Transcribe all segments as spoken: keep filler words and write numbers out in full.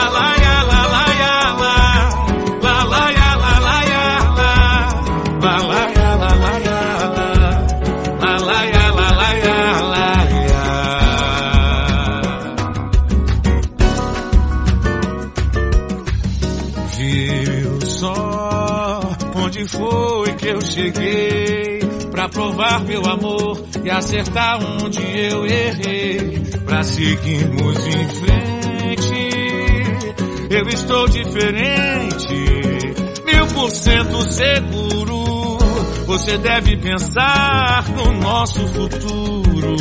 la la ya la la ya la, la la ya la la ya la, la la ya la la ya la, la la ya la la ya la ya. Viu só onde foi que eu cheguei pra provar meu amor e acertar onde eu errei, pra seguirmos em frente. Eu estou diferente, mil por cento seguro. Você deve pensar no nosso futuro.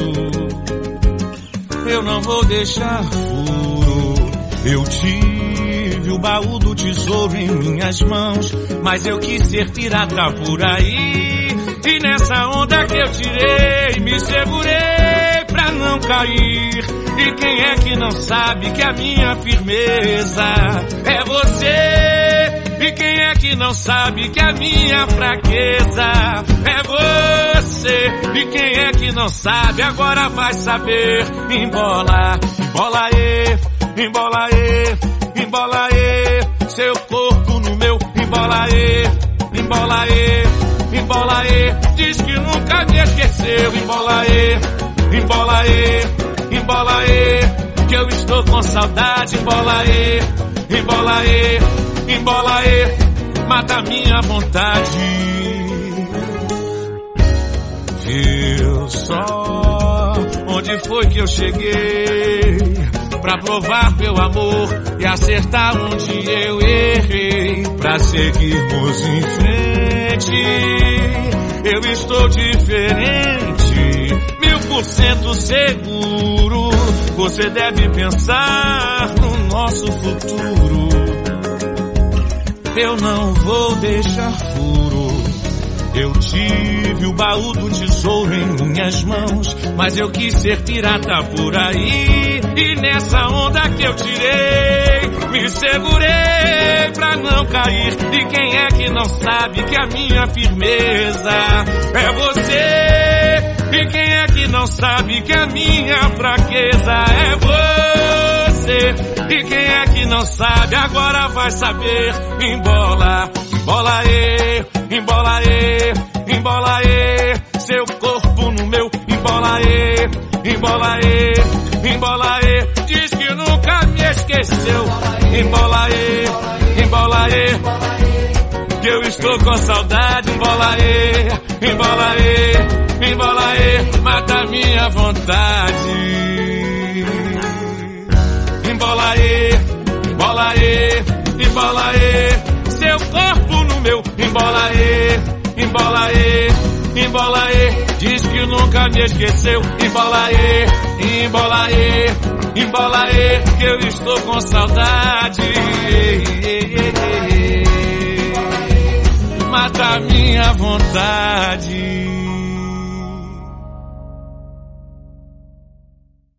Eu não vou deixar furo. Eu tive o baú do tesouro em minhas mãos, mas eu quis ser pirata por aí. E nessa onda que eu tirei, me segurei pra não cair. E quem é que não sabe que a minha firmeza é você? E quem é que não sabe que a minha fraqueza é você? E quem é que não sabe agora vai saber. Embola, embola e, embola e, embola e, seu corpo no meu, embola e, embola e, embola e, diz que nunca me esqueceu, embola e, embola e, embola e, que eu estou com saudade, embola e, embola e, embola e, mata minha vontade. Viu só onde foi que eu cheguei pra provar meu amor e acertar onde eu errei, pra seguirmos em frente. Eu estou diferente, mil por cento seguro. Você deve pensar no nosso futuro. Eu não vou deixar furo. Eu tive o baú do tesouro em minhas mãos, mas eu quis ser pirata por aí. E nessa onda que eu tirei, me segurei pra não cair. E quem é que não sabe que a minha firmeza é você? E quem é que não sabe que a minha fraqueza é você? E quem é que não sabe agora vai saber. Embola, embola e, embola e, embola e, seu corpo no meu, embola e, embola e, embola e, diz que nunca me esqueceu, embola e, embola e, que eu estou com saudade, embola e, embola e, embola e, mata minha vontade. Embola e, embola e, embola e, seu corpo no meu, embola e, embola e, embola e, diz que nunca me esqueceu, embola e, embola e, embola e, que eu estou com saudade. Mata minha vontade.